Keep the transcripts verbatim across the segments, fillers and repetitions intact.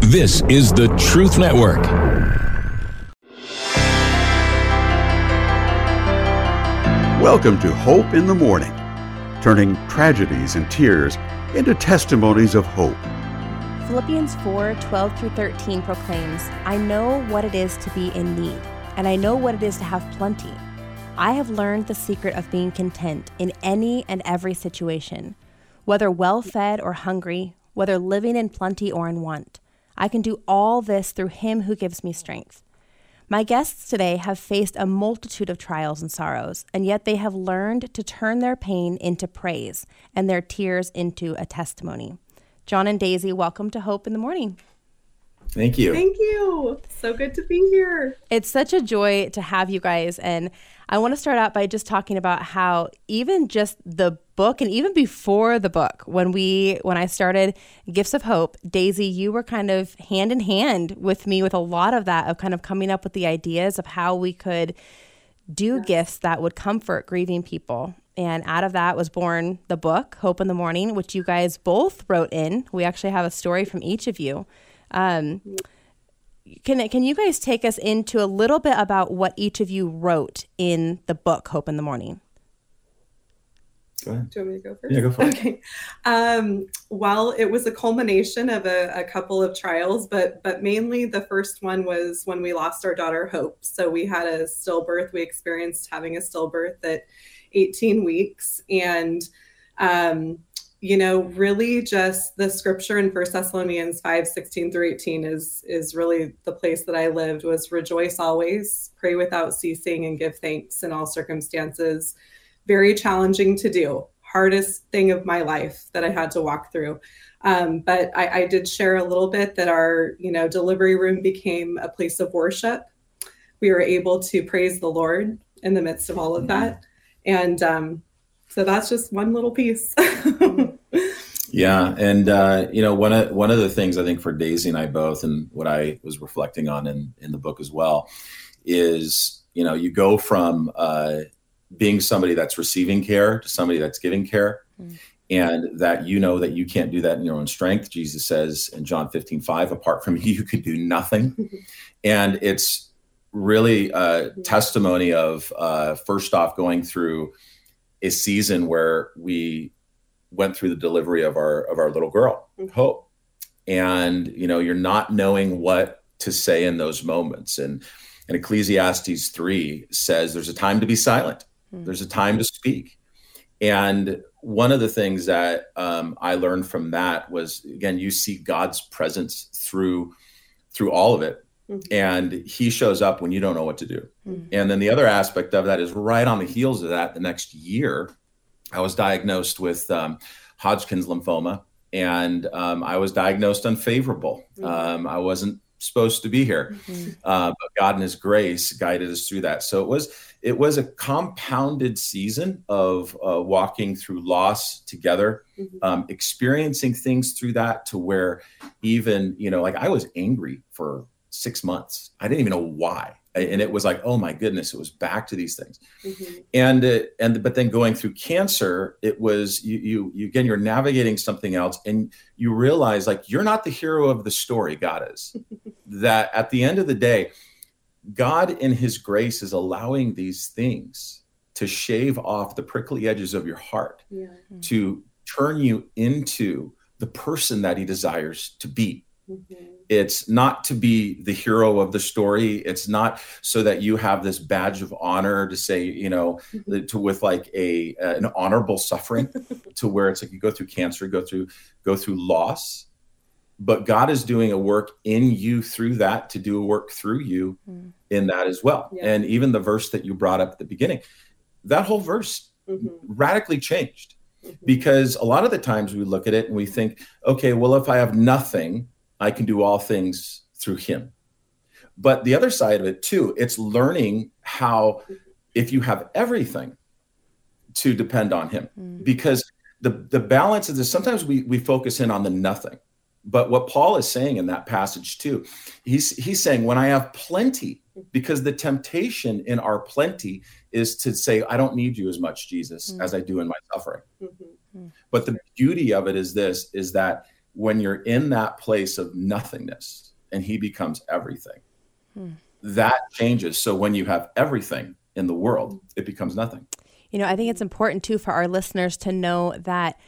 This is the Truth Network. Welcome to Hope in the Morning, turning tragedies and tears into testimonies of hope. Philippians four, twelve through thirteen proclaims, I know what it is to be in need, and I know what it is to have plenty. I have learned the secret of being content in any and every situation, whether well-fed or hungry, whether living in plenty or in want. I can do all this through him who gives me strength. My guests today have faced a multitude of trials and sorrows, and yet they have learned to turn their pain into praise and their tears into a testimony. John and Daisy, welcome to Hope in the Morning. Thank you. Thank you. So good to be here. It's such a joy to have you guys. And I want to start out by just talking about how even just the book and even before the book, when we when I started Gifts of Hope, Daisy, you were kind of hand in hand with me with a lot of that, of kind of coming up with the ideas of how we could do yes. gifts that would comfort grieving people. And out of that was born the book, Hope in the Morning, which you guys both wrote in. We actually have a story from each of you. Um, can can you guys take us into a little bit about what each of you wrote in the book, Hope in the Morning? Go ahead. Do you want me to go first? Yeah, go for it. Okay. Um, well, it was a culmination of a, a couple of trials, but but mainly the first one was when we lost our daughter, Hope. So we had a stillbirth. We experienced having a stillbirth at eighteen weeks. And um you know, really just the scripture in First Thessalonians five, sixteen through eighteen is, is really the place that I lived, was rejoice always, pray without ceasing, and give thanks in all circumstances. Very challenging to do, hardest thing of my life that I had to walk through. Um, but I, I did share a little bit that our, you know, delivery room became a place of worship. We were able to praise the Lord in the midst of all of that. And, um, So that's just one little piece. Yeah. And, uh, you know, one of, one of the things I think for Daisy and I both, and what I was reflecting on in, in the book as well, is, you know, you go from uh, being somebody that's receiving care to somebody that's giving care. Mm. And that, you know, that you can't do that in your own strength. Jesus says in John fifteen five, apart from me, you could do nothing. And it's really a testimony of, uh, first off, going through a season where we went through the delivery of our of our little girl, mm-hmm. Hope. And, you know, you're not knowing what to say in those moments. And, and Ecclesiastes three says there's a time to be silent. Mm-hmm. There's a time to speak. And one of the things that um, I learned from that was, again, you see God's presence through through all of it. Mm-hmm. And he shows up when you don't know what to do. Mm-hmm. And then the other aspect of that is right on the heels of that, the next year, I was diagnosed with um, Hodgkin's lymphoma, and um, I was diagnosed unfavorable. Mm-hmm. Um, I wasn't supposed to be here, mm-hmm. uh, but God in his grace guided us through that. So it was it was a compounded season of uh, walking through loss together, mm-hmm. um, experiencing things through that to where even, you know, like I was angry for six months. I didn't even know why. And it was like, oh my goodness, it was back to these things. Mm-hmm. And, uh, and, but then going through cancer, it was, you, you, you, again, you're navigating something else, and you realize like, you're not the hero of the story, God is. That at the end of the day, God in his grace is allowing these things to shave off the prickly edges of your heart, yeah. to turn you into the person that he desires to be. Mm-hmm. It's not to be the hero of the story. It's not so that you have this badge of honor to say, you know, mm-hmm. to with like a uh, an honorable suffering, to where it's like you go through cancer, go through go through loss, but God is doing a work in you through that to do a work through you mm. in that as well. Yeah. And even the verse that you brought up at the beginning, that whole verse mm-hmm. radically changed, mm-hmm. because a lot of the times we look at it and we think, okay, well, if I have nothing, I can do all things through him. But the other side of it too, it's learning how, if you have everything, to depend on him. Mm. Because the, the balance of this, sometimes we, we focus in on the nothing. But what Paul is saying in that passage too, he's, he's saying, when I have plenty, because the temptation in our plenty is to say, I don't need you as much, Jesus, mm. as I do in my suffering. Mm-hmm. But the beauty of it is this, is that when you're in that place of nothingness and he becomes everything, hmm. that changes. So when you have everything in the world, it becomes nothing. You know, I think it's important too for our listeners to know that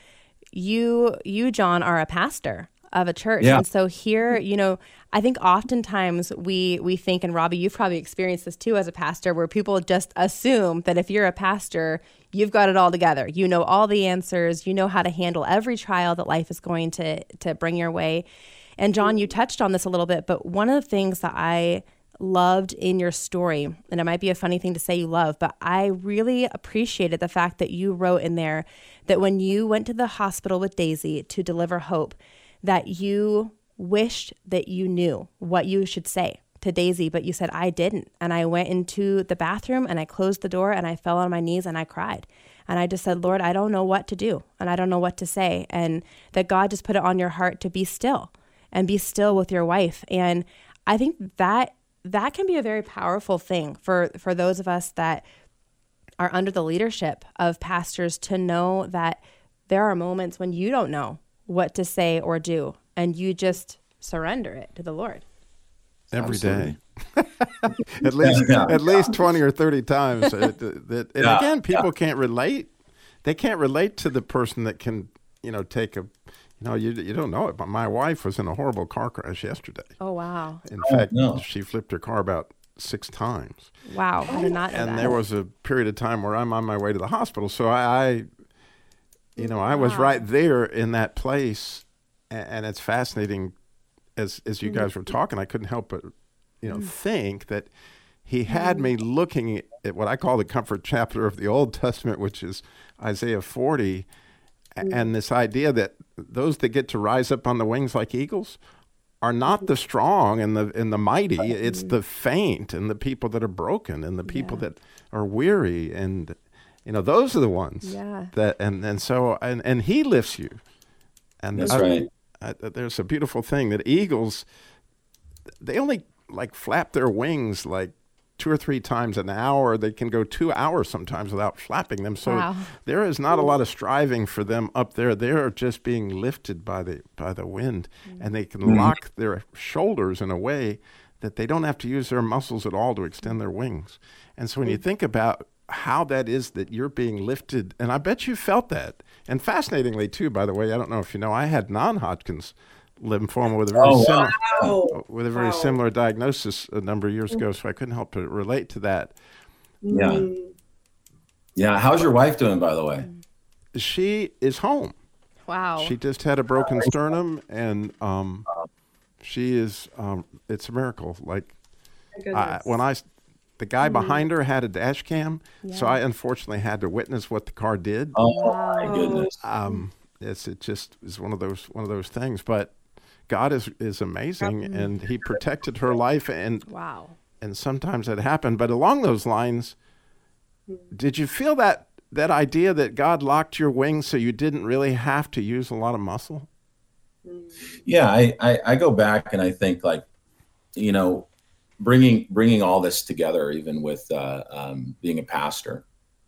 you, you, John, are a pastor of a church. Yeah. And so here, you know, I think oftentimes we we think, and Robbie, you've probably experienced this too as a pastor, where people just assume that if you're a pastor, you've got it all together. You know all the answers. You know how to handle every trial that life is going to to bring your way. And John, you touched on this a little bit, but one of the things that I loved in your story, and it might be a funny thing to say you love, but I really appreciated the fact that you wrote in there that when you went to the hospital with Daisy to deliver Hope, that you wished that you knew what you should say to Daisy, but you said, I didn't. And I went into the bathroom and I closed the door and I fell on my knees and I cried. And I just said, Lord, I don't know what to do and I don't know what to say. And that God just put it on your heart to be still and be still with your wife. And I think that that can be a very powerful thing for, for those of us that are under the leadership of pastors, to know that there are moments when you don't know what to say or do, and you just surrender it to the Lord. Every Absolutely. Day. at least yeah. at least twenty or thirty times. It, it, and yeah. again, people yeah. can't relate. They can't relate to the person that can, you know, take a, you know, you you don't know it, but my wife was in a horrible car crash yesterday. Oh, wow. In oh, fact, no. she flipped her car about six times. Wow, I did not know And that. there was a period of time where I'm on my way to the hospital, so I, I you know, I was wow. right there in that place, and, and it's fascinating. As as you guys were talking, I couldn't help but, you know, mm. think that he had mm. me looking at what I call the comfort chapter of the Old Testament, which is Isaiah forty, mm. and this idea that those that get to rise up on the wings like eagles are not the strong and the and the mighty. It's the faint and the people that are broken and the people yeah. that are weary, and you know, those are the ones yeah. that and and so and and he lifts you. And that's I, right. I, there's a beautiful thing that eagles, they only like flap their wings like two or three times an hour. They can go two hours sometimes without flapping them. So wow. there is not a lot of striving for them up there. They're just being lifted by the by the wind, mm-hmm. and they can mm-hmm. lock their shoulders in a way that they don't have to use their muscles at all to extend their wings. And so when you think about how that is that you're being lifted, and I bet you felt that. And fascinatingly too, by the way, I don't know if you know, I had non-Hodgkin's lymphoma with a very oh, similar wow. with a very wow. similar diagnosis a number of years ago, so I couldn't help but relate to that. Yeah. Yeah. How's your wife doing, by the way? She is home. Wow. She just had a broken sternum, and um, she is. Um, it's a miracle. Like I, when I. The guy mm-hmm. behind her had a dash cam, yeah. so I unfortunately had to witness what the car did. Oh wow. my goodness! Um, it's it just is one of those one of those things. But God is is amazing, mm-hmm. and He protected her life. And wow! And sometimes that happened. But along those lines, did you feel that that idea that God locked your wings so you didn't really have to use a lot of muscle? Yeah, I I, I go back and I think, like, you know. Bringing bringing all this together, even with uh, um, being a pastor,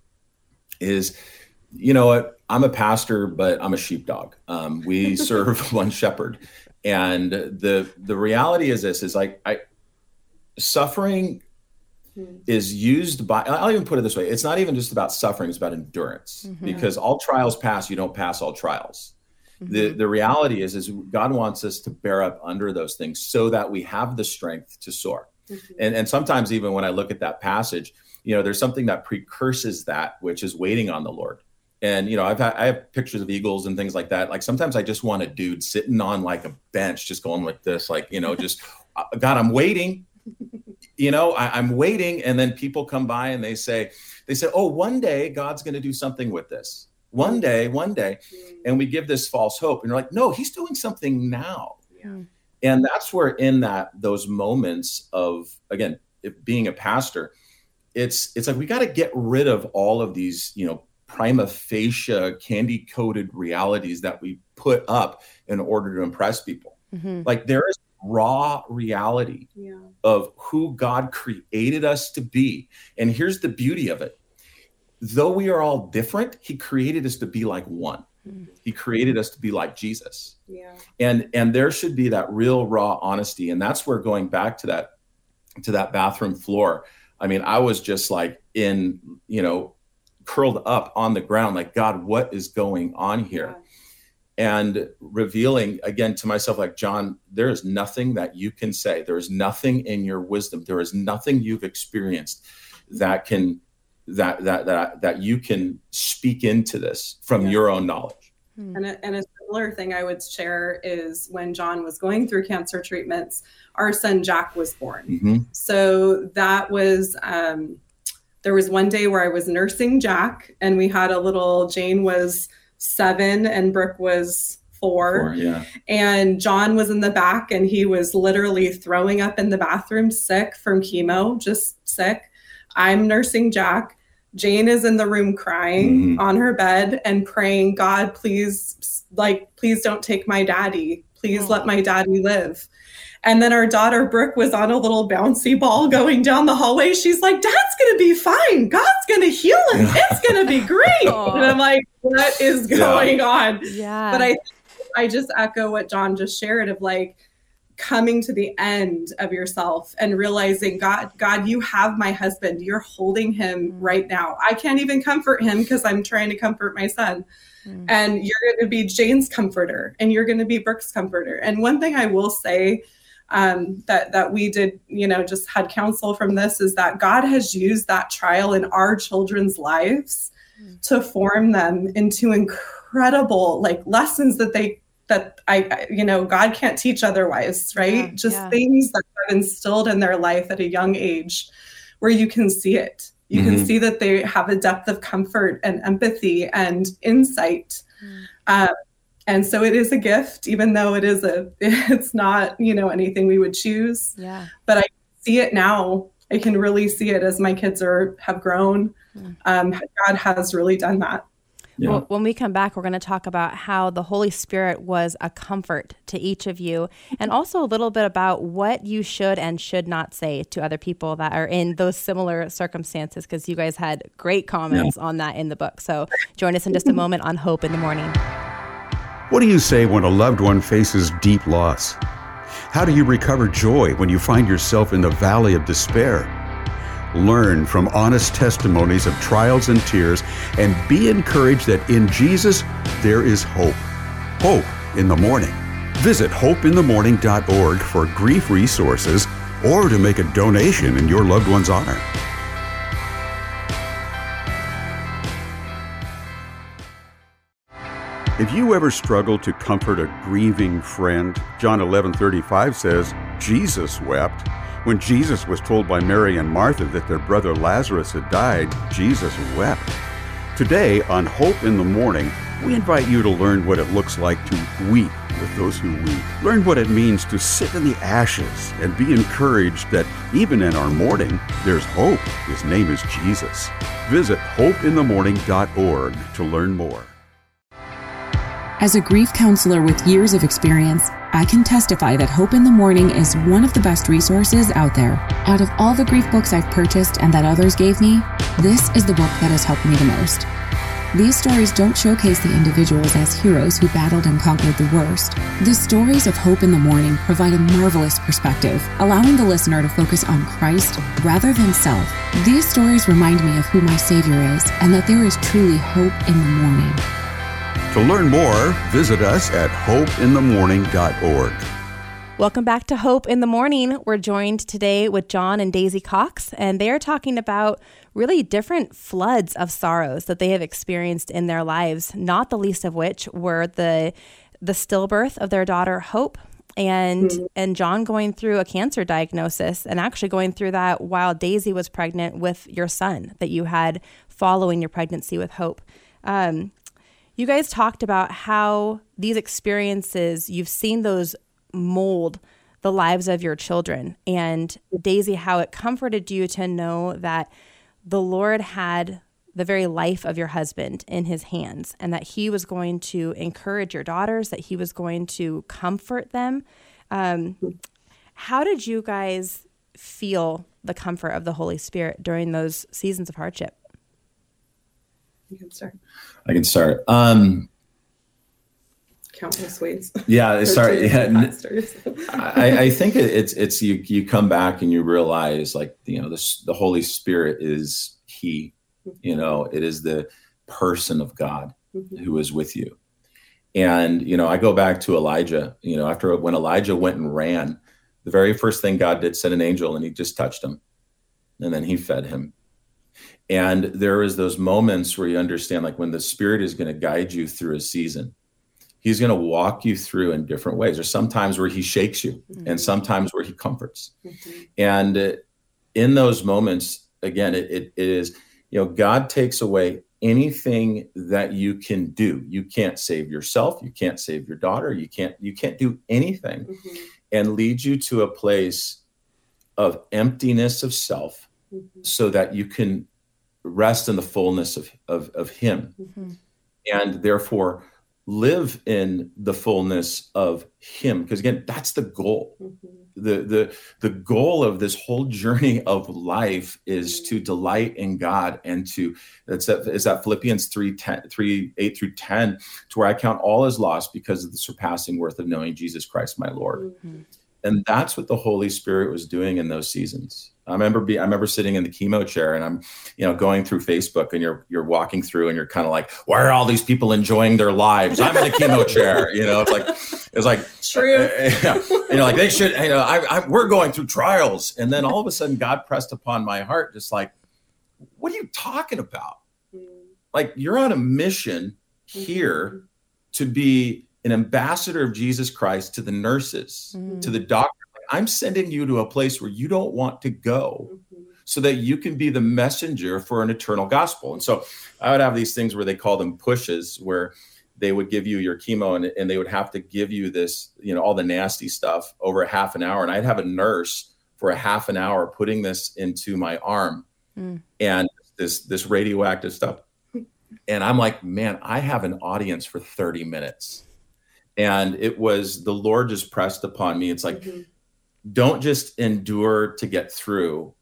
is, you know what? I'm a pastor, but I'm a sheepdog. Um, we serve one shepherd, and the the reality is this: is like I suffering is used by. I'll even put it this way: it's not even just about suffering; it's about endurance. Mm-hmm. Because all trials pass, you don't pass all trials. Mm-hmm. The the reality is is God wants us to bear up under those things so that we have the strength to soar. Mm-hmm. And and sometimes even when I look at that passage, you know, there's something that precurses that, which is waiting on the Lord. And, you know, I've had, I have pictures of eagles and things like that. Like sometimes I just want a dude sitting on like a bench, just going like this, like, you know, just, God, I'm waiting, you know, I, I'm waiting. And then people come by and they say, they say, oh, one day God's going to do something with this. One day, one day. And we give this false hope. And you're like, no, He's doing something now. Yeah. And that's where in that those moments of, again, if being a pastor, it's it's like we got to get rid of all of these, you know, prima facie candy coated realities that we put up in order to impress people. Mm-hmm. Like there is raw reality yeah. of who God created us to be. And here's the beauty of it. Though we are all different, He created us to be like one. Mm-hmm. He created us to be like Jesus. Yeah. And and there should be that real raw honesty. And that's where, going back to that to that bathroom floor, I mean, I was just like in, you know, curled up on the ground, like, God, what is going on here? Yeah. And revealing again to myself, like, John, there is nothing that you can say. There is nothing in your wisdom. There is nothing you've experienced that can that that that that you can speak into this from yeah. your own knowledge. And a, and a similar thing I would share is when John was going through cancer treatments, our son Jack was born. Mm-hmm. So that was um, there was one day where I was nursing Jack, and we had a little, Jane was seven and Brooke was four. Four, yeah. And John was in the back, and he was literally throwing up in the bathroom, sick from chemo, just sick. I'm nursing Jack. Jane is in the room crying mm-hmm. on her bed and praying, God, please, like, please don't take my daddy. Please oh. let my daddy live. And then our daughter Brooke was on a little bouncy ball going down the hallway. She's like, Dad's going to be fine. God's going to heal him. It's going to be great. And I'm like, what is going yeah. on? Yeah. But I, I just echo what John just shared of, like, coming to the end of yourself and realizing, God, God, you have my husband. You're holding him mm. right now. I can't even comfort him because I'm trying to comfort my son. Mm. And you're going to be Jane's comforter, and you're going to be Brooke's comforter. And one thing I will say um, that, that we did, you know, just had counsel from this, is that God has used that trial in our children's lives mm. to form them into incredible, like, lessons that they that I, you know, God can't teach otherwise, right? Yeah, Just yeah. things that have instilled in their life at a young age where you can see it. You mm-hmm. can see that they have a depth of comfort and empathy and insight. Mm. Um, and so it is a gift, even though it is a, it's not, you know, anything we would choose. Yeah. But I see it now. I can really see it as my kids are, have grown. Mm. Um, God has really done that. Yeah. Well, when we come back, we're going to talk about how the Holy Spirit was a comfort to each of you, and also a little bit about what you should and should not say to other people that are in those similar circumstances, because you guys had great comments yeah. on that in the book. So join us in just a moment on Hope in the Morning. What do you say when a loved one faces deep loss? How do you recover joy when you find yourself in the valley of despair? Learn from honest testimonies of trials and tears, and be encouraged that in Jesus there is hope. Hope in the Morning. Visit hope in the morning dot org for grief resources or to make a donation in your loved one's honor. If you ever struggle to comfort a grieving friend, John eleven thirty-five says, Jesus wept. When Jesus was told by Mary and Martha that their brother Lazarus had died, Jesus wept. Today on Hope in the Morning, we invite you to learn what it looks like to weep with those who weep. Learn what it means to sit in the ashes and be encouraged that even in our mourning, there's hope. His name is Jesus. Visit hope in the morning dot org to learn more. As a grief counselor with years of experience, I can testify that Hope in the Morning is one of the best resources out there. Out of all the grief books I've purchased and that others gave me, this is the book that has helped me the most. These stories don't showcase the individuals as heroes who battled and conquered the worst. The stories of Hope in the Morning provide a marvelous perspective, allowing the listener to focus on Christ rather than self. These stories remind me of who my Savior is and that there is truly hope in the morning. To learn more, visit us at hope in the morning dot org. Welcome back to Hope in the Morning. We're joined today with John and Daisy Cox, and they are talking about really different floods of sorrows that they have experienced in their lives, not the least of which were the the stillbirth of their daughter, Hope, and mm-hmm. and John going through a cancer diagnosis, and actually going through that while Daisy was pregnant with your son that you had following your pregnancy with Hope. Um, You guys talked about how these experiences, you've seen those mold the lives of your children. And Daisy, how it comforted you to know that the Lord had the very life of your husband in his hands, and that he was going to encourage your daughters, that he was going to comfort them. Um, how did you guys feel the comfort of the Holy Spirit during those seasons of hardship? You can start. I can start. Um, countless ways. Yeah, sorry. Yeah, pastors. I, I think it, it's it's you you come back and you realize, like, you know, the the Holy Spirit is He, you know, it is the person of God mm-hmm. who is with you. And, you know, I go back to Elijah, you know, after when Elijah went and ran, the very first thing God did, sent an angel, and he just touched him, and then he fed him. And there is those moments where you understand, like, when the Spirit is going to guide you through a season, He's going to walk you through in different ways. There's sometimes where He shakes you mm-hmm. and sometimes where He comforts. Mm-hmm. And uh, in those moments, again, it, it, it is, you know, God takes away anything that you can do. You can't save yourself. You can't save your daughter. You can't, you can't do anything mm-hmm. and lead you to a place of emptiness of self mm-hmm. so that you can rest in the fullness of, of, of Him mm-hmm. and therefore live in the fullness of Him. Because again, that's the goal. Mm-hmm. The, the, the goal of this whole journey of life is mm-hmm. to delight in God, and to, that's that, is that Philippians three, ten, three, eight through ten, to where I count all as loss because of the surpassing worth of knowing Jesus Christ, my Lord. Mm-hmm. And that's what the Holy Spirit was doing in those seasons. I remember be, I remember sitting in the chemo chair, and I'm, you know, going through Facebook, and you're you're walking through, and you're kind of like, why are all these people enjoying their lives? I'm in the chemo chair, you know. It's like it's like true. Uh, yeah. You know, like they should. You know, I, I we're going through trials, and then all of a sudden, God pressed upon my heart, just like, what are you talking about? Mm. Like, you're on a mission here mm-hmm. to be an ambassador of Jesus Christ to the nurses, mm-hmm. to the doctors. I'm sending you to a place where you don't want to go mm-hmm. so that you can be the messenger for an eternal gospel. And so I would have these things where they call them pushes, where they would give you your chemo and, and they would have to give you this, you know, all the nasty stuff over a half an hour. And I'd have a nurse for a half an hour putting this into my arm mm. and this, this radioactive stuff. And I'm like, man, I have an audience for thirty minutes. And it was, the Lord just pressed upon me. It's like, mm-hmm. don't just endure to get through.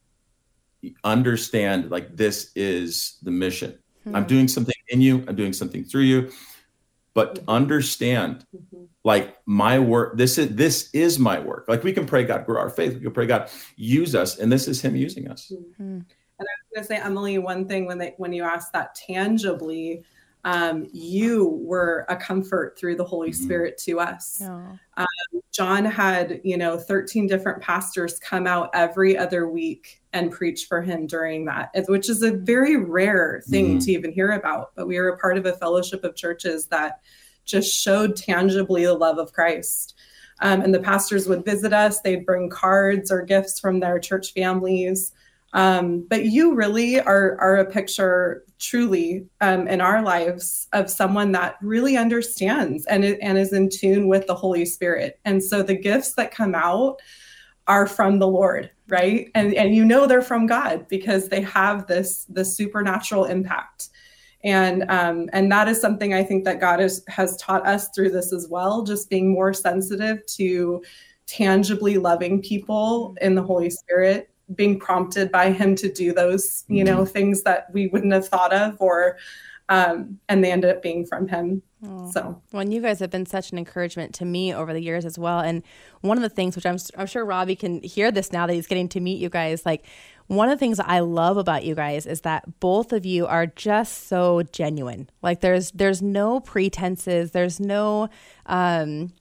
Understand, like, this is the mission. Mm-hmm. I'm doing something in you. I'm doing something through you. But mm-hmm. understand, mm-hmm. like, my work, this is, this is my work. Like, we can pray, God, grow our faith. We can pray, God, use us. And this is Him using us. Mm-hmm. And I was going to say, Emily, one thing when they, when you asked that tangibly, Um, you were a comfort through the Holy mm-hmm. Spirit to us. Yeah. Um, John had, you know, thirteen different pastors come out every other week and preach for him during that, which is a very rare thing mm-hmm. to even hear about. But we were a part of a fellowship of churches that just showed tangibly the love of Christ. Um, and the pastors would visit us. They'd bring cards or gifts from their church families. Um, but you really are, are a picture truly um, in our lives of someone that really understands and, and is in tune with the Holy Spirit. And so the gifts that come out are from the Lord, right? And, and you know they're from God because they have this, this supernatural impact. And um, and that is something I think that God is, has taught us through this as well, just being more sensitive to tangibly loving people in the Holy Spirit, being prompted by Him to do those, you know, mm-hmm. things that we wouldn't have thought of, or, um, and they ended up being from Him. Oh. So, well, and you guys have been such an encouragement to me over the years as well. And one of the things, which I'm, I'm sure Robbie can hear this now that he's getting to meet you guys, like, one of the things that I love about you guys is that both of you are just so genuine. Like, there's, there's no pretenses. There's no, um,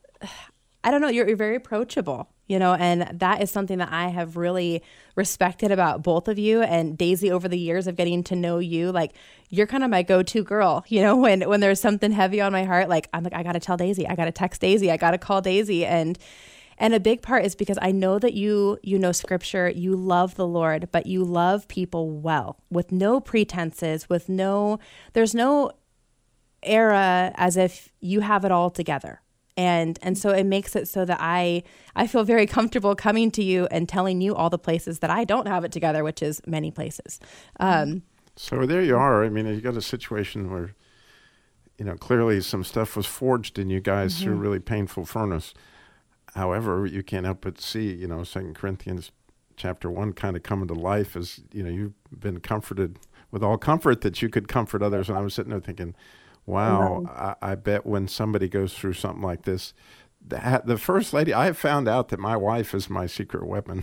I don't know, you're, you're very approachable. You know, and that is something that I have really respected about both of you. And Daisy, over the years of getting to know you, like, you're kind of my go-to girl. You know, when when there's something heavy on my heart, like, I'm like, I got to tell Daisy, I got to text Daisy, I got to call Daisy. And and a big part is because I know that you you know Scripture, you love the Lord, but you love people well, with no pretenses, with no, there's no era as if you have it all together. And and so it makes it so that I I feel very comfortable coming to you and telling you all the places that I don't have it together, which is many places. Um, so there you are. I mean, you got a situation where, you know, clearly some stuff was forged in you guys mm-hmm. through a really painful furnace. However, you can't help but see, you know, Second Corinthians chapter one kind of coming to life as, you know, you've been comforted with all comfort that you could comfort others. And I was sitting there thinking, wow, I, I bet when somebody goes through something like this, the, the first lady, I have found out that my wife is my secret weapon.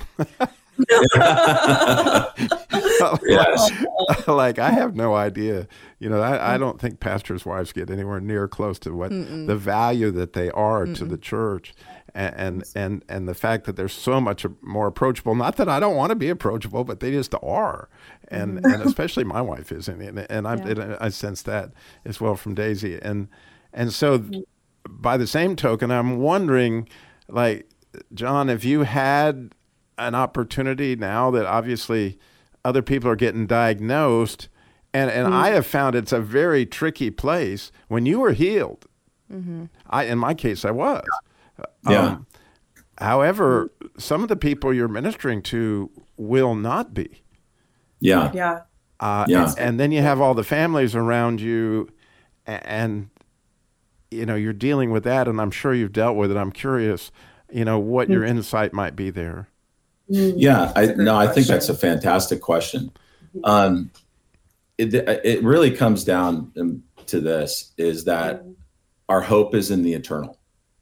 Yes. like, like I have no idea. You know, I, I don't think pastors' wives get anywhere near close to what Mm-mm. the value that they are Mm-mm. to the church, and, and and and the fact that they're so much more approachable. Not that I don't want to be approachable, but they just are, and mm-hmm. and especially my wife is, and and, and I yeah. I sense that as well from Daisy, and and so mm-hmm. by the same token, I'm wondering, like, John, if you had an opportunity now that obviously other people are getting diagnosed, and, and mm-hmm. I have found it's a very tricky place. When you were healed, mm-hmm. I in my case I was. Yeah. Um, however, some of the people you're ministering to will not be. Yeah. Yeah. Uh, yeah. And, and then you have all the families around you, and, and you know you're dealing with that, and I'm sure you've dealt with it. I'm curious, you know, what mm-hmm. your insight might be there. Yeah, I, no, I think that's a fantastic question. Um, it, it really comes down to this, is that our hope is in the eternal.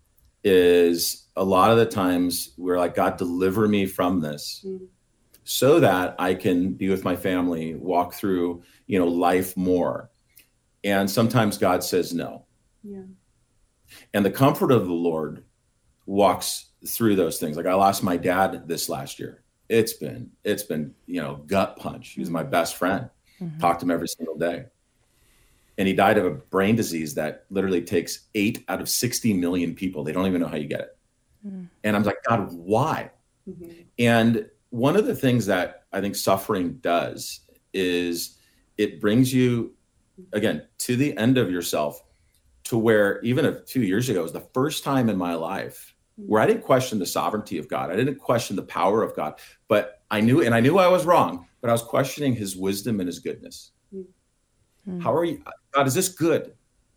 Is a lot of the times we're like, God, deliver me from this so that I can be with my family, walk through, you know, life more. And sometimes God says no. Yeah. And the comfort of the Lord walks through those things. Like I lost my dad this last year. It's been, it's been, you know, gut punch. He was my best friend. Mm-hmm. Talked to him every single day. And he died of a brain disease that literally takes eight out of sixty million people. They don't even know how you get it. Mm-hmm. And I'm like, God, why? Mm-hmm. And one of the things that I think suffering does is it brings you, again, to the end of yourself, to where even a few years ago was the first time in my life where I didn't question the sovereignty of God. I didn't question the power of God, but I knew, and I knew I was wrong, but I was questioning his wisdom and his goodness. Mm-hmm. How are you, God, is this good?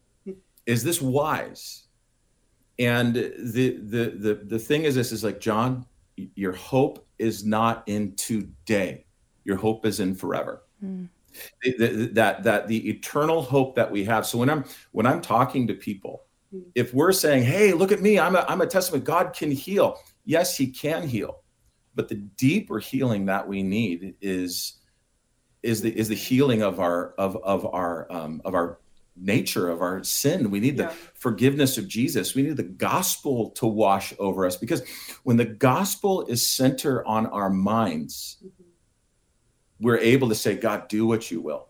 Is this wise? And the, the, the, the thing is this is like, John, your hope is not in today. Your hope is in forever. Mm. That, that, that the eternal hope that we have. So when I'm, when I'm talking to people, if we're saying, hey, look at me, I'm a, I'm a testament, God can heal. Yes, he can heal. But the deeper healing that we need is, is the, is the healing of our, of, of our, um, of our nature, of our sin. We need yeah. the forgiveness of Jesus. We need the gospel to wash over us, because when the gospel is centered on our minds, mm-hmm. we're able to say, God, do what you will.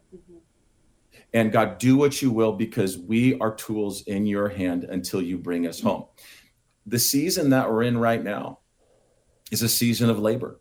And God, do what you will, because we are tools in your hand until you bring us home. The season that we're in right now is a season of labor.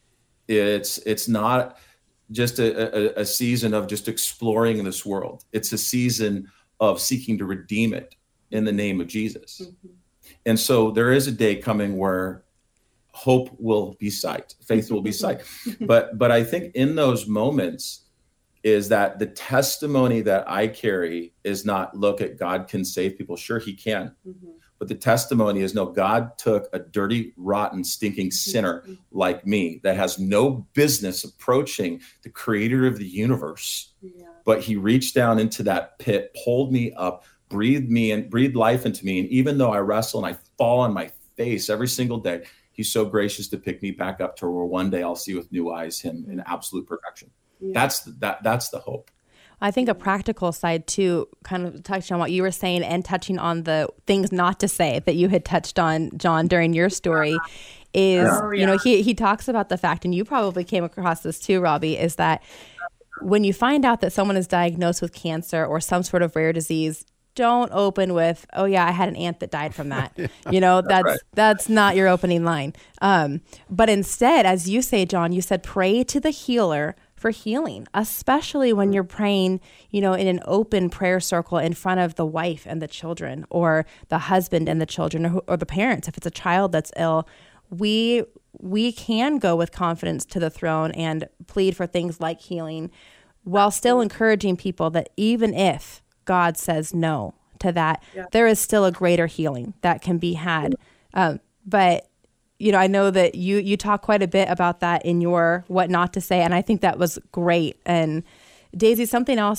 It's it's not just a, a, a season of just exploring this world. It's a season of seeking to redeem it in the name of Jesus. Mm-hmm. And so there is a day coming where hope will be sight, faith will be sight. But but I think in those moments, is that the testimony that I carry is not, look at God can save people. Sure, he can. Mm-hmm. But the testimony is, no, God took a dirty, rotten, stinking sinner mm-hmm. like me that has no business approaching the creator of the universe. Yeah. But he reached down into that pit, pulled me up, breathed me and breathed life into me. And even though I wrestle and I fall on my face every single day, he's so gracious to pick me back up to where one day I'll see with new eyes him in absolute perfection. Yeah. That's the, that. That's the hope. I think a practical side too, kind of touching on what you were saying and touching on the things not to say that you had touched on, John, during your story, is oh, yeah. you know he he talks about the fact, and you probably came across this too, Robbie, is that when you find out that someone is diagnosed with cancer or some sort of rare disease, don't open with, oh yeah, I had an aunt that died from that. You know, that's right. That's not your opening line. Um, but instead, as you say, John, you said pray to the healer for healing, especially when you're praying, you know, in an open prayer circle in front of the wife and the children, or the husband and the children, or, or the parents. If it's a child that's ill, we we can go with confidence to the throne and plead for things like healing, while still encouraging people that even if God says no to that, yeah. there is still a greater healing that can be had. Um, but you know, I know that you you talk quite a bit about that in your What Not to Say, and I think that was great. And Daisy, something else that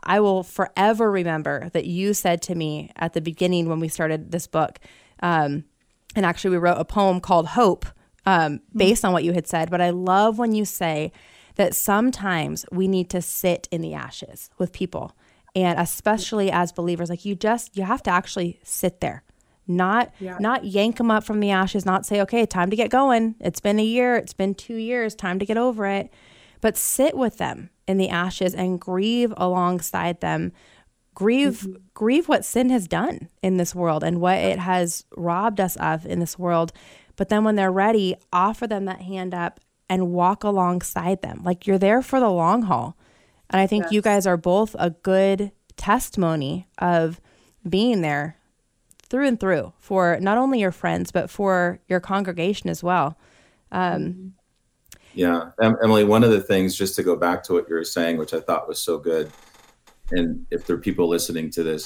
I will forever remember that you said to me at the beginning when we started this book, um, and actually we wrote a poem called Hope um, based on what you had said. But I love when you say that sometimes we need to sit in the ashes with people. And especially as believers, like you just, you have to actually sit there, not, Yeah. not yank them up from the ashes, not say, okay, time to get going. It's been a year. It's been two years. Time to get over it. But sit with them in the ashes and grieve alongside them. Grieve, mm-hmm. grieve what sin has done in this world and what it has robbed us of in this world. But then when they're ready, offer them that hand up and walk alongside them. Like you're there for the long haul. And I think yes. you guys are both a good testimony of being there through and through for not only your friends, but for your congregation as well. Um, yeah. Em- Emily, one of the things, just to go back to what you were saying, which I thought was so good, and if there are people listening to this,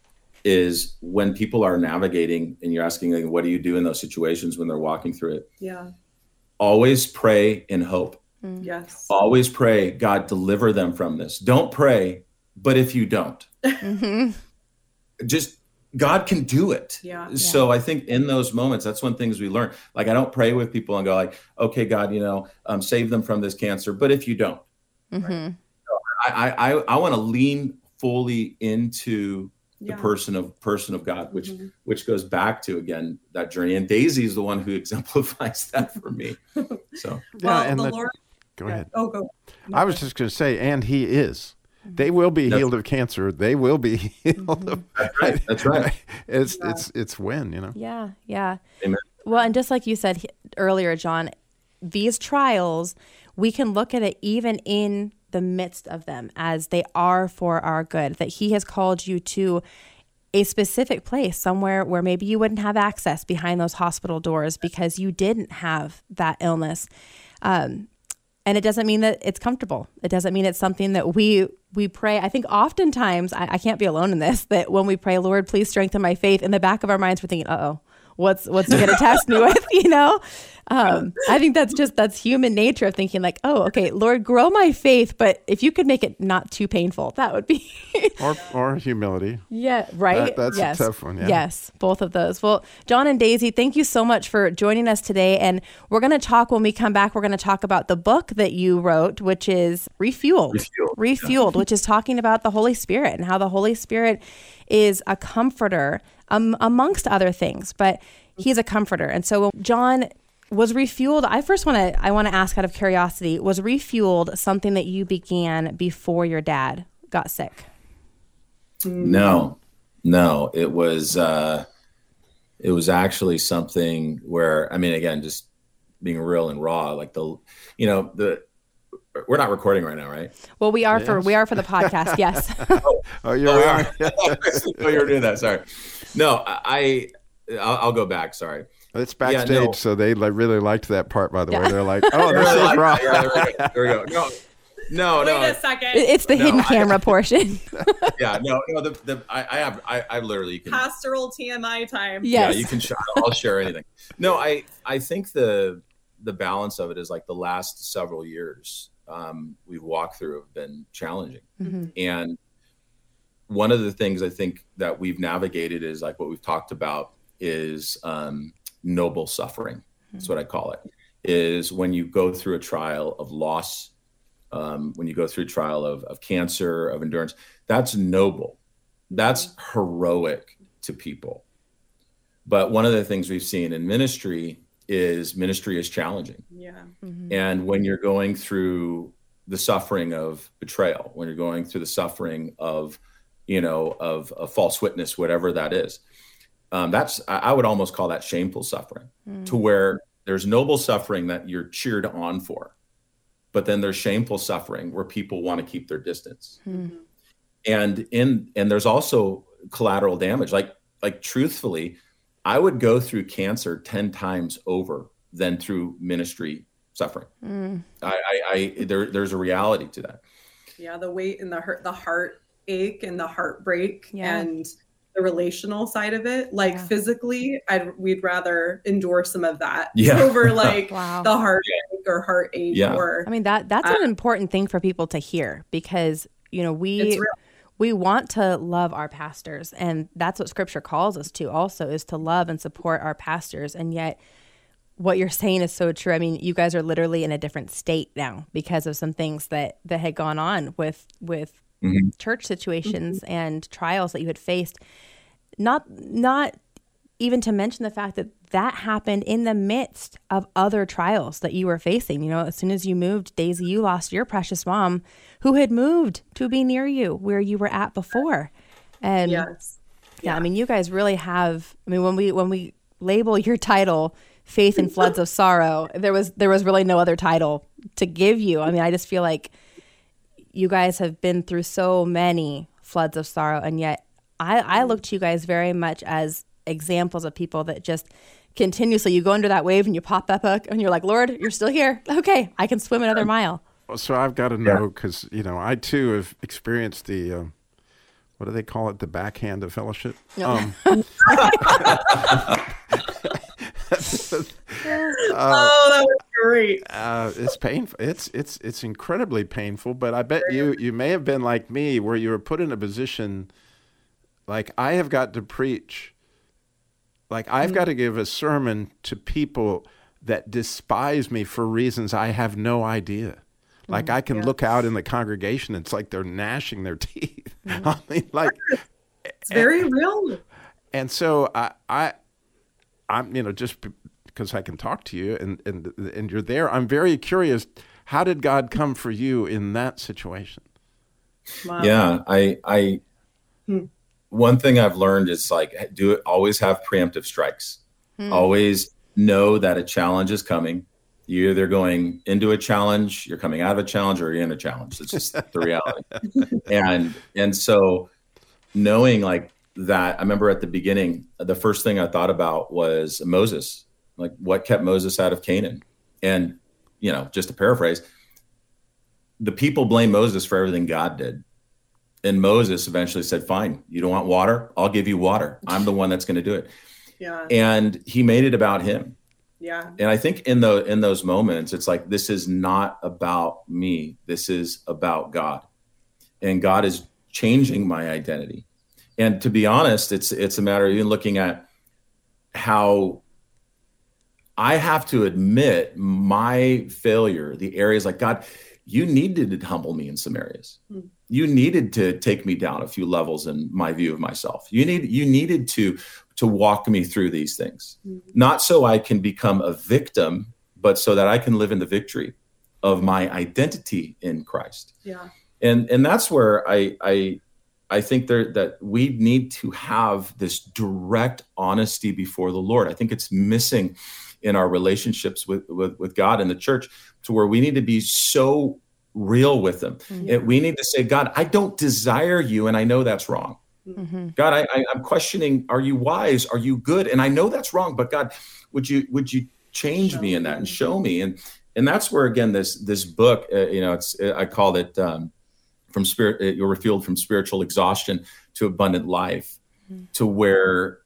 is when people are navigating and you're asking, like, what do you do in those situations when they're walking through it? Yeah. Always pray in hope. Mm. Yes. Always pray, God, deliver them from this. Don't pray, but if you don't, mm-hmm. just God can do it. Yeah. So yeah. I think in those moments, that's one things we learn. Like, I don't pray with people and go like, okay, God, you know, um, save them from this cancer. But if you don't, mm-hmm. right? So I, I, I want to lean fully into the yeah. person of person of God, which, mm-hmm. which goes back to, again, that journey. And Daisy is the one who exemplifies that for me. So, yeah, well, and the the, Lord, go ahead. Oh, go. I was just going to say, and he is. They will be healed of cancer. They will be healed of. That's right. That's right. It's yeah. it's it's when, you know. Yeah, yeah. Amen. Well, and just like you said earlier, John, these trials, we can look at it even in the midst of them as they are for our good, that he has called you to a specific place, somewhere where maybe you wouldn't have access behind those hospital doors because you didn't have that illness. Um, And it doesn't mean that it's comfortable. It doesn't mean it's something that we we pray. I think oftentimes, I, I can't be alone in this, that when we pray, Lord, please strengthen my faith, in the back of our minds, we're thinking, uh-oh, what's what's he going to test me with, you know? Um, I think that's just, that's human nature of thinking like, oh, okay, Lord, grow my faith, but if you could make it not too painful, that would be. or or humility. Yeah, right? That, that's yes. a tough one, yeah. Yes, both of those. Well, John and Daisy, thank you so much for joining us today. And we're going to talk, when we come back, we're going to talk about the book that you wrote, which is Refueled. Refueled, Refueled, which is talking about the Holy Spirit and how the Holy Spirit is a comforter, um, amongst other things, but he's a comforter. And so John was Refueled. I first want to, I want to ask out of curiosity, was Refueled something that you began before your dad got sick? No, no, it was, uh, it was actually something where, I mean, again, just being real and raw, like the, you know, the, we're not recording right now, right? Well, we are yes. for, we are for the podcast. Yes. oh, oh, you're oh, right. We are. oh, you were doing that. Sorry. No, I, I'll, I'll go back. Sorry. It's backstage, yeah, no. so they like really liked that part. By the Yeah. way, they're like, "Oh, this is raw." Yeah, there we go. There we go. No, no, Wait no. a second. It's the No, hidden I- camera portion. Yeah, no, no. The, the I, I have, I, I literally can. Pastoral T M I time. Yes. Yeah, you can. Sh- I'll share anything. No, I, I think the, the balance of it is like the last several years um, we've walked through have been challenging, Mm-hmm. and one of the things I think that we've navigated is like what we've talked about is um, noble suffering. That's what I call it, is when you go through a trial of loss, um, when you go through a trial of, of cancer, of endurance, that's noble. That's heroic to people. But one of the things we've seen in ministry is ministry is challenging. Yeah. Mm-hmm. And when you're going through the suffering of betrayal, when you're going through the suffering of, you know, of a false witness, whatever that is, um, that's, I would almost call that shameful suffering, mm. to where there's noble suffering that you're cheered on for, but then there's shameful suffering where people want to keep their distance. Mm. And in, and there's also collateral damage. Like, like truthfully, I would go through cancer ten times over than through ministry suffering. Mm. I, I, I there, there's a reality to that. Yeah. The weight and the hurt, the heartache and the heartbreak yeah. and the relational side of it. Like yeah. physically, I'd, we'd rather endure some of that yeah. over like wow. the heartache yeah. or heartache. Yeah. Or I mean, that that's uh, an important thing for people to hear, because, you know, we, we want to love our pastors, and that's what Scripture calls us to also, is to love and support our pastors. And yet what you're saying is so true. I mean, you guys are literally in a different state now because of some things that, that had gone on with, with mm-hmm. church situations mm-hmm. and trials that you had faced. Not, not even to mention the fact that that happened in the midst of other trials that you were facing. You know, as soon as you moved, Daisy, you lost your precious mom who had moved to be near you where you were at before. And yes. yeah, yeah, I mean, you guys really have, I mean, when we, when we label your title Faith in Floods of Sorrow, there was, there was really no other title to give you. I mean, I just feel like you guys have been through so many floods of sorrow, and yet I, I look to you guys very much as examples of people that just continuously, you go under that wave and you pop that hook and you're like, Lord, you're still here. Okay, I can swim another mile. Well, so I've got to know, because, you know, I too have experienced the, uh, what do they call it? The backhand of fellowship? No. Um, uh, oh, that was great. Uh, it's painful. It's, it's, it's incredibly painful, but I bet you, you may have been like me where you were put in a position like I have got to preach. Like I've got to give a sermon to people that despise me for reasons I have no idea. Like I can yeah. look out in the congregation, it's like they're gnashing their teeth. Mm-hmm. I mean, like it's very and, real. And so I, I, I'm, you know, just because I can talk to you and and and you're there, I'm very curious. How did God come for you in that situation? Wow. Yeah, I, I. Hmm. One thing I've learned is like, do it, always have preemptive strikes. Hmm. Always know that a challenge is coming. You're either going into a challenge, you're coming out of a challenge, or you're in a challenge. It's just the reality. And, and so knowing like that, I remember at the beginning, the first thing I thought about was Moses, like what kept Moses out of Canaan. And, you know, just to paraphrase, the people blame Moses for everything God did. And Moses eventually said, fine, you don't want water? I'll give you water. I'm the one that's going to do it. Yeah. And he made it about him. Yeah. And I think in the in those moments, it's like, this is not about me. This is about God. And God is changing my identity. And to be honest, it's it's a matter of even looking at how I have to admit my failure, the areas like, God, you needed to humble me in some areas. Hmm. You needed to take me down a few levels in my view of myself. You need, you needed to, to walk me through these things, mm-hmm. not so I can become a victim, but so that I can live in the victory of my identity in Christ. Yeah. And, and that's where I, I, I think there, that we need to have this direct honesty before the Lord. I think it's missing in our relationships with, with, with God and the church, to where we need to be so real with them. Mm-hmm. And we need to say, God, I don't desire you. And I know that's wrong. Mm-hmm. God, I, I, I'm questioning, are you wise? Are you good? And I know that's wrong, but God, would you, would you change show me in that me. and show me? And, and that's where, again, this, this book, uh, you know, it's, I called it um, from spirit, uh, you're refueled from spiritual exhaustion to abundant life, mm-hmm. to where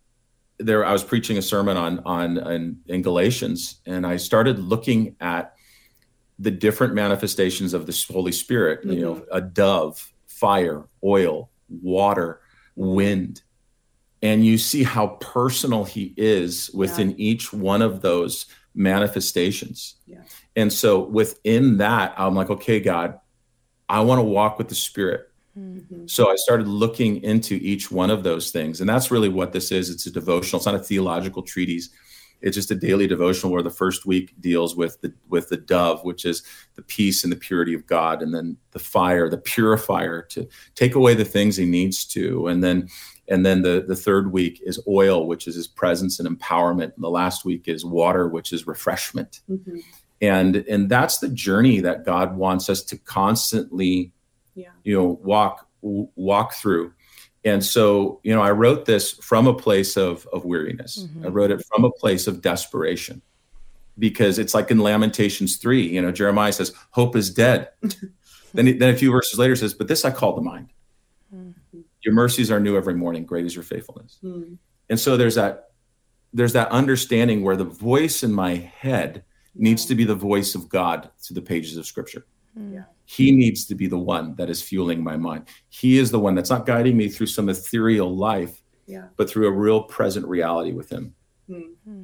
there, I was preaching a sermon on, on, on in Galatians, and I started looking at the different manifestations of the Holy Spirit, mm-hmm. you know, a dove, fire, oil, water, wind. And you see how personal he is within yeah. each one of those manifestations. Yeah. And so within that, I'm like, okay, God, I want to walk with the Spirit. Mm-hmm. So I started looking into each one of those things. And that's really what this is. It's a devotional. It's not a theological treatise. It's just a daily devotional where the first week deals with the with the dove, which is the peace and the purity of God, and then the fire, the purifier, to take away the things he needs to. And then and then the, the third week is oil, which is his presence and empowerment. And the last week is water, which is refreshment. Mm-hmm. And and that's the journey that God wants us to constantly, yeah. you know, walk walk through. And so, you know, I wrote this from a place of, of weariness. Mm-hmm. I wrote it from a place of desperation, because it's like in Lamentations three, you know, Jeremiah says, hope is dead. then, he, then a few verses later says, but this I call to mind. Mm-hmm. Your mercies are new every morning. Great is your faithfulness. Mm-hmm. And so there's that, there's that understanding where the voice in my head yeah. needs to be the voice of God through the pages of Scripture. Yeah. He needs to be the one that is fueling my mind. He is the one that's not guiding me through some ethereal life, yeah. but through a real present reality with him. Mm-hmm.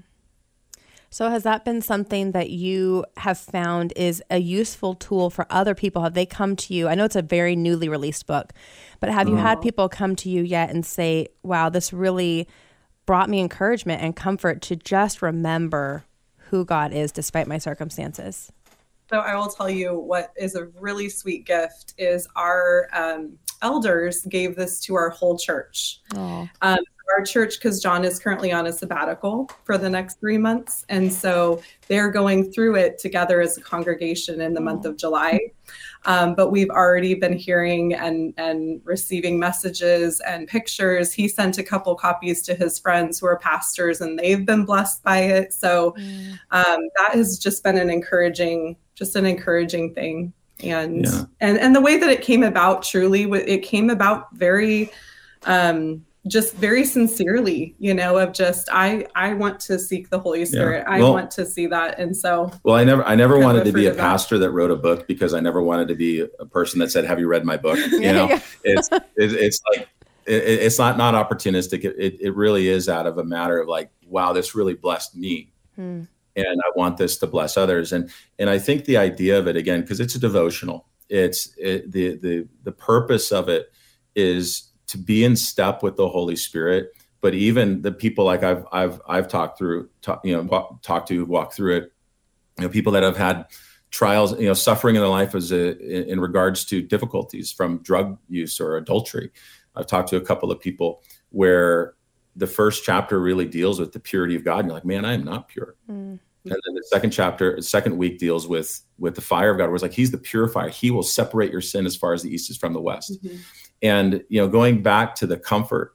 So has that been something that you have found is a useful tool for other people? Have they come to you? I know it's a very newly released book, but have you had people come to you yet and say, wow, this really brought me encouragement and comfort to just remember who God is despite my circumstances? So I will tell you what is a really sweet gift is our um, elders gave this to our whole church. Um, our church, because John is currently on a sabbatical for the next three months. And so they're going through it together as a congregation in the month of July. Um, but we've already been hearing and, and receiving messages and pictures. He sent a couple copies to his friends who are pastors, and they've been blessed by it. So um, that has just been an encouraging, just an encouraging thing. And, yeah. and, and the way that it came about, truly, it came about very, um, just very sincerely, you know, of just, I, I want to seek the Holy Spirit. Yeah. Well, I want to see that. And so, well, I never, I never wanted to be a pastor that wrote a book, because I never wanted to be a person that said, have you read my book? You know, yeah. it's, it, it's like, it, it's not, not opportunistic. It, it, it really is out of a matter of like, wow, this really blessed me. Hmm. And I want this to bless others. And, and I think the idea of it, again, because it's a devotional, it's it, the, the, the purpose of it is to be in step with the Holy Spirit. But even the people like I've, I've, I've talked through, talk, you know, talked to, walk through it, you know, people that have had trials, you know, suffering in their life as a, in, in regards to difficulties from drug use or adultery. I've talked to a couple of people where the first chapter really deals with the purity of God. And you're like, man, I am not pure. Mm. And then the second chapter, second week deals with, with the fire of God, where it's like, he's the purifier. He will separate your sin as far as the east is from the west. Mm-hmm. And, you know, going back to the comfort,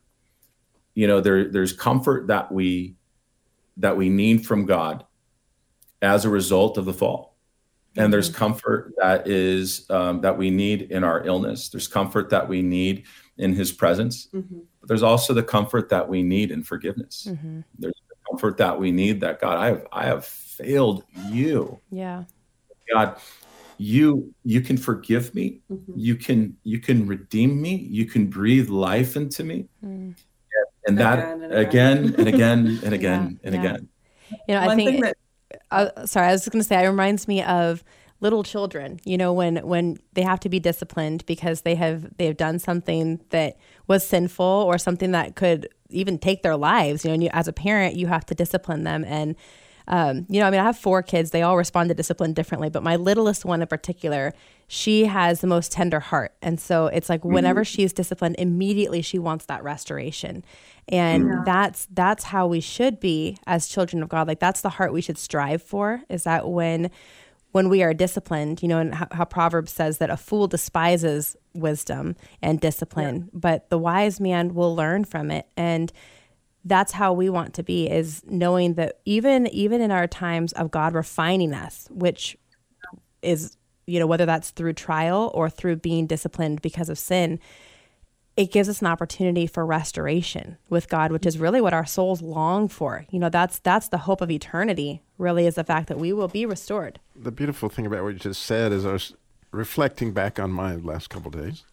you know, there, there's comfort that we, that we need from God as a result of the fall. And mm-hmm. there's comfort that is, um, that we need in our illness. There's comfort that we need in his presence. Mm-hmm. But there's also the comfort that we need in forgiveness. Mm-hmm. There's the comfort that we need that God, I have, I have failed you. Yeah. God, you, you can forgive me. Mm-hmm. You can, you can redeem me. You can breathe life into me. Mm. And that again and again and again and again yeah, and yeah. again. You know, I One think, that, uh, sorry, I was just going to say, it reminds me of little children, you know, when, when they have to be disciplined because they have, they have done something that was sinful or something that could even take their lives, you know, and you, as a parent, you have to discipline them. And, um, you know, I mean, I have four kids, they all respond to discipline differently, but my littlest one in particular, she has the most tender heart. And so it's like, whenever mm-hmm. she's disciplined, immediately she wants that restoration. And yeah. that's, that's how we should be as children of God. Like that's the heart we should strive for, is that when, when we are disciplined, you know, and how, how Proverbs says that a fool despises wisdom and discipline, yeah. but the wise man will learn from it. And that's how we want to be, is knowing that even, even in our times of God refining us, which is, you know, whether that's through trial or through being disciplined because of sin, it gives us an opportunity for restoration with God, which is really what our souls long for. You know, that's that's the hope of eternity, really, is the fact that we will be restored. The beautiful thing about what you just said is I was reflecting back on my last couple of days.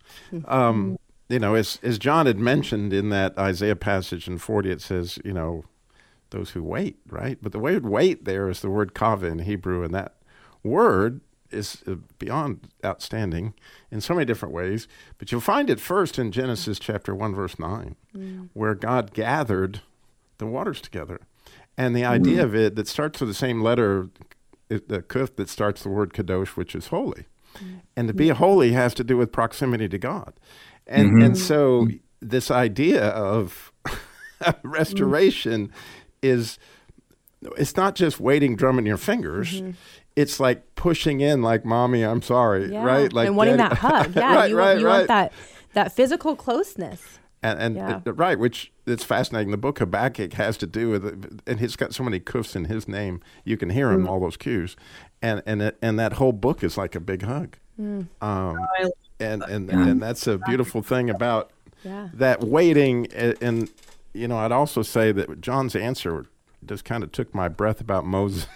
Um, you know, as, as John had mentioned in that Isaiah passage in forty, it says, you know, those who wait, right? But the word wait there is the word kava in Hebrew, and that word is beyond outstanding in so many different ways. But you'll find it first in Genesis chapter one, verse nine, mm. where God gathered the waters together. And the idea mm. of it, that starts with the same letter, the kuf, that starts the word kadosh, which is holy. Mm. And to be holy has to do with proximity to God. And mm-hmm. and so this idea of restoration mm. is, it's not just waiting, drumming your fingers. Mm-hmm. It's like pushing in, like, mommy, I'm sorry, yeah. right? Like and wanting daddy. that hug. Yeah, right, you, right, you right. want that that physical closeness. And, and yeah. uh, right, which it's fascinating. The book Habakkuk has to do with it, and he's got so many kufs in his name. You can hear him, mm. all those cues. And and it, and that whole book is like a big hug. Mm. Um, oh, and, and, yeah. and that's a beautiful thing about yeah. that waiting. And, and, you know, I'd also say that John's answer just kind of took my breath about Moses.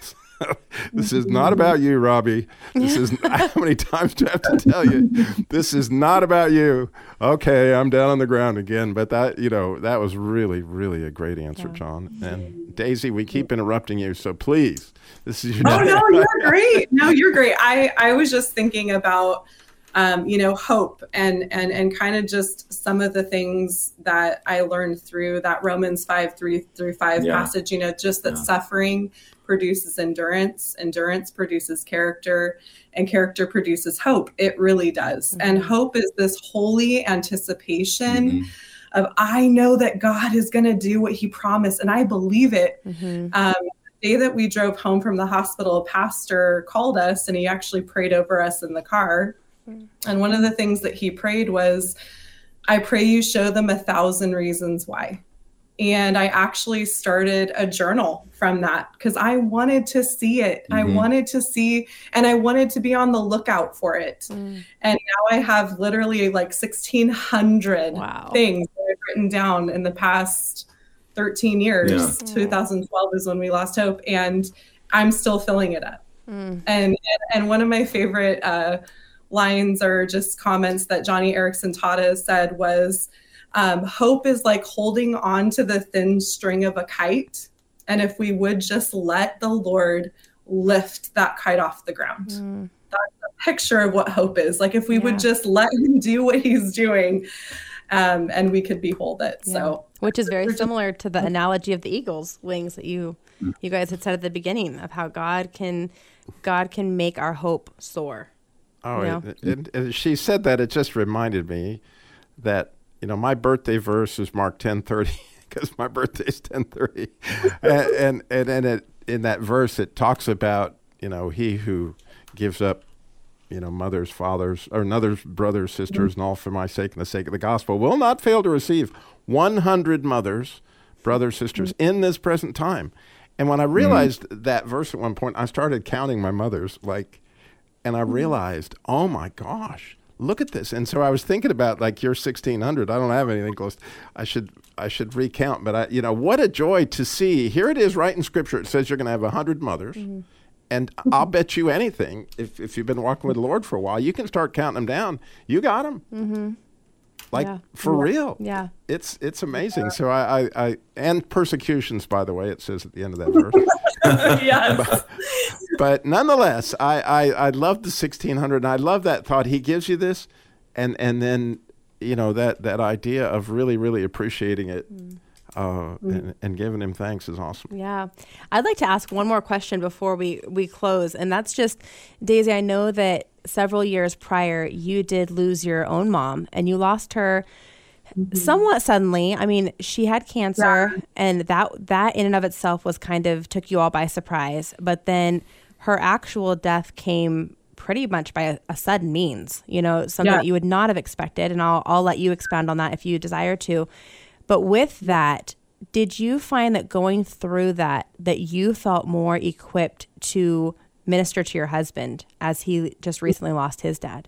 This is not about you, Robbie. This is how many times do I have to tell you? This is not about you. Okay, I'm down on the ground again. But that, you know, that was really, really a great answer, yeah. John. And Daisy, we keep interrupting you, so please, this is your. Oh no, you're great. No, you're great. I I was just thinking about. Um, you know, hope and and and kind of just some of the things that I learned through that Romans five, three through five yeah. passage, you know, just that yeah. suffering produces endurance, endurance produces character, and character produces hope. It really does. Mm-hmm. And hope is this holy anticipation mm-hmm. of, I know that God is going to do what he promised, and I believe it. Mm-hmm. Um, the day that we drove home from the hospital, a pastor called us and he actually prayed over us in the car. And one of the things that he prayed was, I pray you show them a thousand reasons why. And I actually started a journal from that because I wanted to see it. Mm-hmm. I wanted to see, and I wanted to be on the lookout for it. Mm. And now I have literally like sixteen hundred wow. things that I've written down in the past thirteen years. Yeah. two thousand twelve is when we lost hope. And I'm still filling it up. Mm. And, and, and one of my favorite, uh, lines or just comments that Johnny Erickson taught us said was, um, hope is like holding on to the thin string of a kite. And if we would just let the Lord lift that kite off the ground. Mm. That's a picture of what hope is. Like if we yeah. would just let him do what he's doing, um, and we could behold it. Yeah. So, which is very similar to the analogy of the eagle's wings that you, you guys had said at the beginning of how God can, God can make our hope soar. Oh, you know? and, and she said that, it just reminded me that, you know, my birthday verse is Mark ten thirty because my birthday is ten thirty. and and, and, and it, in that verse, it talks about, you know, he who gives up, you know, mothers, fathers, or another's brothers, sisters, mm-hmm. and all for my sake and the sake of the gospel will not fail to receive one hundred mothers, brothers, sisters mm-hmm. in this present time. And when I realized mm-hmm. that verse at one point, I started counting my mothers, like, and I realized, oh my gosh, look at this. And so I was thinking about like your sixteen hundred. I don't have anything close. I should I should recount. But I, you know, what a joy to see. Here it is, right in Scripture. It says you're going to have a hundred mothers, mm-hmm. and I'll bet you anything. If if you've been walking with the Lord for a while, you can start counting them down. You got them. Mm-hmm. Like yeah. for real. Yeah. It's it's amazing. So I, I, I and persecutions, by the way, it says at the end of that verse. Yes. But, but nonetheless, I, I, I love the sixteen hundred, and I love that thought. He gives you this, and and then, you know, that, that idea of really, really appreciating it mm. uh, mm. and, and giving him thanks is awesome. Yeah. I'd like to ask one more question before we, we close, and that's just, Daisy, I know that several years prior, you did lose your own mom, and you lost her mm-hmm. somewhat suddenly. I mean, she had cancer, yeah. and that that in and of itself was kind of took you all by surprise. But then her actual death came pretty much by a, a sudden means, you know, something yeah. that you would not have expected. And I'll I'll let you expound on that if you desire to. But with that, did you find that going through that, that you felt more equipped to minister to your husband as he just recently lost his dad?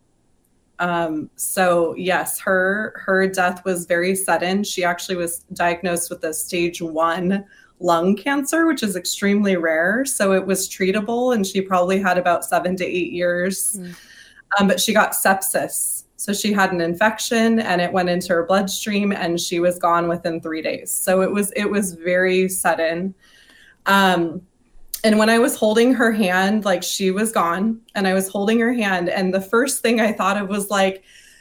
Um, so yes, her, her death was very sudden. She actually was diagnosed with a stage one lung cancer, which is extremely rare. So it was treatable, and she probably had about seven to eight years. Mm. Um, but she got sepsis. So she had an infection and it went into her bloodstream, and she was gone within three days. So it was, it was very sudden. Um, And when I was holding her hand, like she was gone, and I was holding her hand, and the first thing I thought of was like,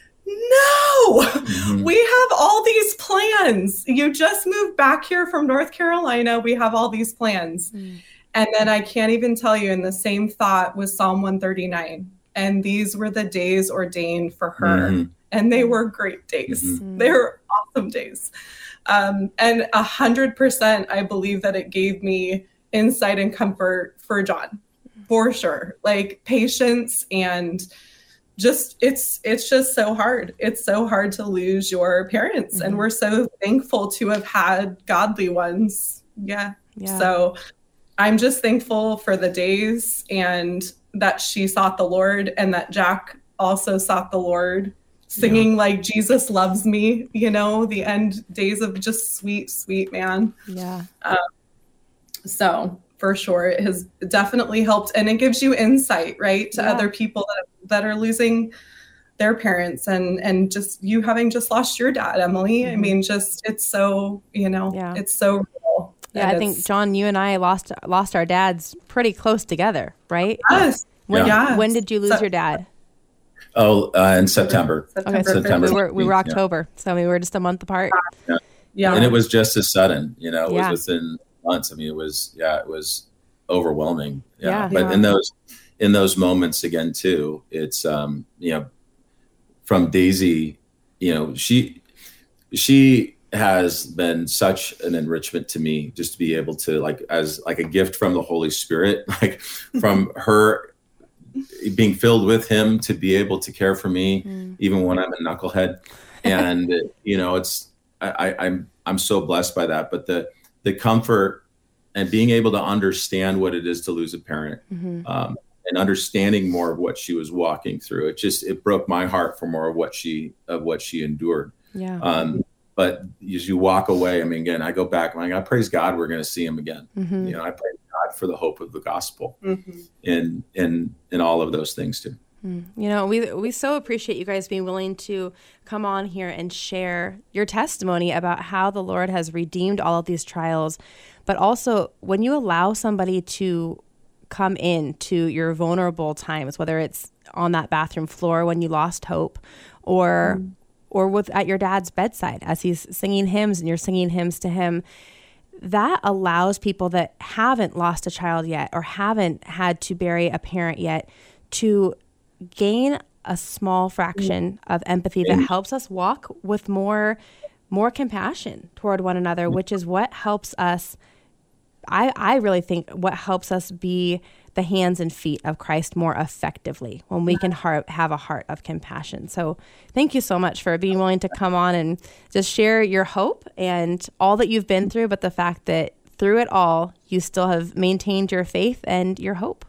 no, mm-hmm. we have all these plans. You just moved back here from North Carolina. We have all these plans. Mm. And then I can't even tell you, in the same thought was Psalm one thirty-nine. And these were the days ordained for her. Mm-hmm. And they were great days. Mm-hmm. They were awesome days. Um, and a hundred percent, I believe that it gave me insight and comfort for John, for sure. Like patience, and just, it's, it's just so hard. It's so hard to lose your parents. Mm-hmm. And we're so thankful to have had godly ones. Yeah. yeah. So I'm just thankful for the days, and that she sought the Lord, and that Jack also sought the Lord, singing yeah. like Jesus loves me, you know, the end days of just sweet, sweet man. Yeah. Um, So for sure. It has definitely helped, and it gives you insight, right, to Yeah. other people that, that are losing their parents, and and just you having just lost your dad, Emily. Mm-hmm. I mean, just it's so, you know, yeah. it's so real. Yeah, I think, John, you and I lost lost our dads pretty close together, right? Yes. When, yeah. when did you lose so, your dad? Oh, uh, in September. September. Okay, so September. We were, we were October, yeah. so we were just a month apart. Yeah. yeah. And it was just as sudden, you know, it yeah. was within months. I mean, it was, yeah, it was overwhelming. Yeah. yeah. But yeah. in those, in those moments again, too, it's, um, you know, from Daisy, you know, she, she has been such an enrichment to me, just to be able to, like, as like a gift from the Holy Spirit, like from her being filled with him to be able to care for me, mm. even when I'm a knucklehead. And, you know, it's, I, I, I'm, I'm so blessed by that, but the, the comfort and being able to understand what it is to lose a parent, mm-hmm. um, and understanding more of what she was walking through. It just, it broke my heart for more of what she, of what she endured. Yeah. Um, but as you walk away, I mean, again, I go back, I'm like, I praise God, we're going to see him again. Mm-hmm. You know, I praise God for the hope of the gospel, mm-hmm. in, in, in all of those things too. Mm. You know, we, we so appreciate you guys being willing to come on here and share your testimony about how the Lord has redeemed all of these trials. But also, when you allow somebody to come in to your vulnerable times, whether it's on that bathroom floor when you lost hope, or mm. or with at your dad's bedside as he's singing hymns and you're singing hymns to him, that allows people that haven't lost a child yet or haven't had to bury a parent yet to gain a small fraction mm. of empathy that helps us walk with more more compassion toward one another, which is what helps us. I, I really think what helps us be the hands and feet of Christ more effectively when we can heart, have a heart of compassion. So thank you so much for being willing to come on and just share your hope and all that you've been through, but the fact that through it all, you still have maintained your faith and your hope.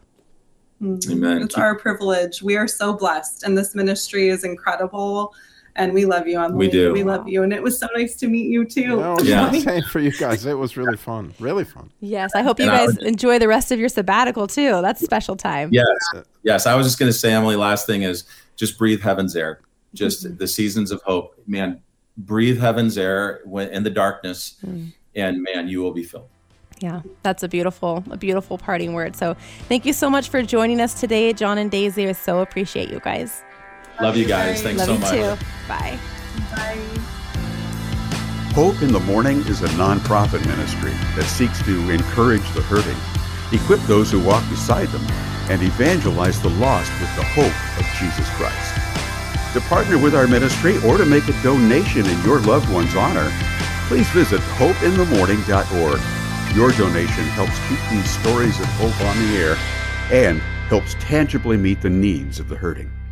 Amen. It's our privilege. We are so blessed, and this ministry is incredible. And we love you, Emily. We do. We love you. And it was so nice to meet you, too. No, yeah. Same for you guys. It was really fun. Really fun. Yes. I hope you and guys would, enjoy the rest of your sabbatical, too. That's a special time. Yes. Yes. I was just going to say, Emily, last thing is just breathe heaven's air. Just mm-hmm. the seasons of hope. Man, breathe heaven's air when, in the darkness, mm. and, man, you will be filled. Yeah, that's a beautiful, a beautiful parting word. So thank you so much for joining us today, John and Daisy. I so appreciate you guys. Love you guys. Thanks Love so you much. Too. Bye. Bye. Hope in the Morning is a nonprofit ministry that seeks to encourage the hurting, equip those who walk beside them, and evangelize the lost with the hope of Jesus Christ. To partner with our ministry or to make a donation in your loved one's honor, please visit hope in the morning dot org. Your donation helps keep these stories of hope on the air and helps tangibly meet the needs of the hurting.